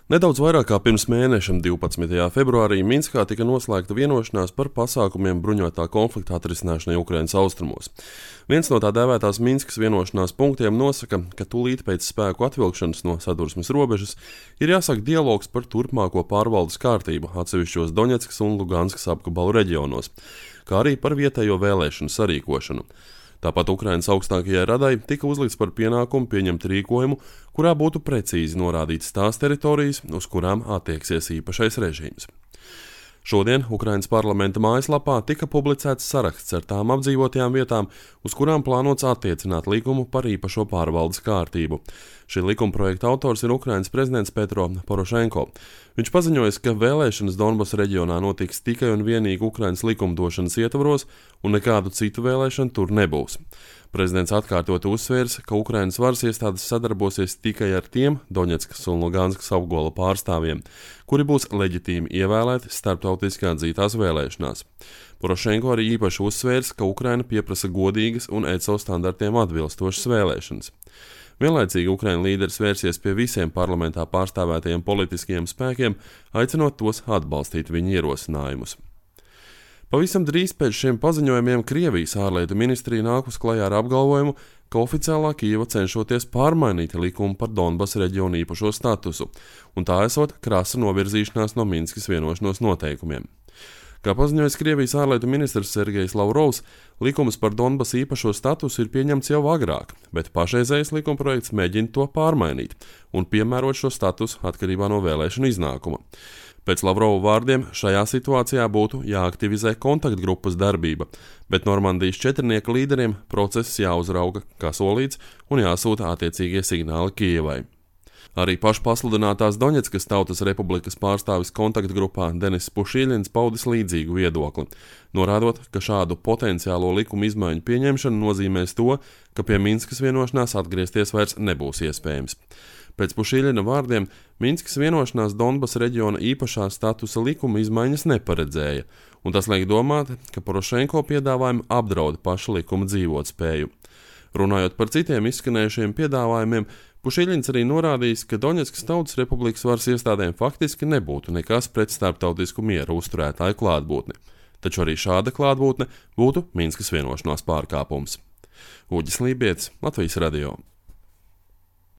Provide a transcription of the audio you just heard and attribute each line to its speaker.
Speaker 1: Nedaudz vairāk kā pirms mēneša, 12. februārī, Minskā tika noslēgta vienošanās par pasākumiem bruņotā konflikta atrisināšanai Ukrainas austrumos. Viens no tā dēvētās Minskas vienošanās punktiem nosaka, ka tūlīt pēc spēku atvilkšanas no sadursmes robežas ir jāsāk dialogs par turpmāko pārvaldes kārtību atsevišķos Doņetskas un Luganskas apgabalu reģionos, kā arī par vietējo vēlēšanu sarīkošanu. Tāpat Ukrainas augstākajai radai tika uzlikts par pienākumu pieņemt rīkojumu, kurā būtu precīzi norādītas tās teritorijas, uz kurām attieksies īpašais režīms. Šodien Ukrainas parlamenta mājaslapā tika publicēts saraksts ar tām apdzīvotajām vietām, uz kurām plānots attiecināt likumu par īpašo pārvaldes kārtību. Šī likuma projekta autors ir Ukrainas prezidents Petro Porošenko. Viņš paziņoja, ka vēlēšanas Donbasa reģionā notiks tikai un vienīgi Ukrainas likumdošanas ietvaros, un nekādu citu vēlēšanu tur nebūs. Prezidents atkārtot uzsvērs, ka Ukrainas varas iestādes sadarbosies tikai ar tiem Doņetskas un Luganskas apgabala pārstāvjiem, kuri būs leģitīmi ievēlēti starptautiski atzītās vēlēšanās. Porošenko arī īpaši uzsvērs, ka Ukraina pieprasa godīgas un ECO standartiem atbilstošas vēlēšanas. Vienlaicīgi Ukraina līderis vērsies pie visiem parlamentā pārstāvētajiem politiskajiem spēkiem, aicinot tos atbalstīt viņa ierosinājumus. Pavisam drīz pēc šiem paziņojumiem Krievijas ārlietu ministrija nākus klajā ar apgalvojumu, ka oficiālā Kijeva cenšoties pārmainīt likumu par Donbasa reģionu īpašo statusu, un tā esot krasa novirzīšanās no Minskas vienošanos noteikumiem. Kā paziņoja Krievijas ārlietu ministrs Sergejs Lavrovs, likums par Donbasa īpašo statusu ir pieņemts jau agrāk, bet pašreizējais likumprojekts mēģina to pārmainīt un piemērot šo statusu atkarībā no vēlēšanu iznākuma. Pēc Lavrova vārdiem šajā situācijā būtu jāaktivizē kontaktgrupas darbība, bet Normandijas četrnieka līderiem process jāuzrauga kā solīts un jāsūta attiecīgie signāli Kijevai. Arī pašpasludinātās Doņetskas Tautas Republikas pārstāvis kontaktgrupā Denis Pušīļins paudis līdzīgu viedokli, norādot, ka šādu potenciālo likuma izmaiņu pieņemšana nozīmēs to, ka pie Minskas vienošanās atgriezties vairs nebūs iespējams. Pēc Pušīļina vārdiem Minskas vienošanās Donbasa reģiona īpašā statusa likuma izmaiņas neparedzēja, un tas liek domāt, ka Porošenko piedāvājumi apdraud paša likuma dzīvotspēju. Runājot par citiem izskanējušiem piedāvājumiem, Pušīļins arī norādījis, ka Doņetskas Tautas Republikas varas iestādēm faktiski nebūtu nekas pret starptautisku mieru uzturētāju klātbūtni, taču arī šāda klātbūtne būtu Minskas vienošanās pārkāpums. Uģis Lībietis, Latvijas radio.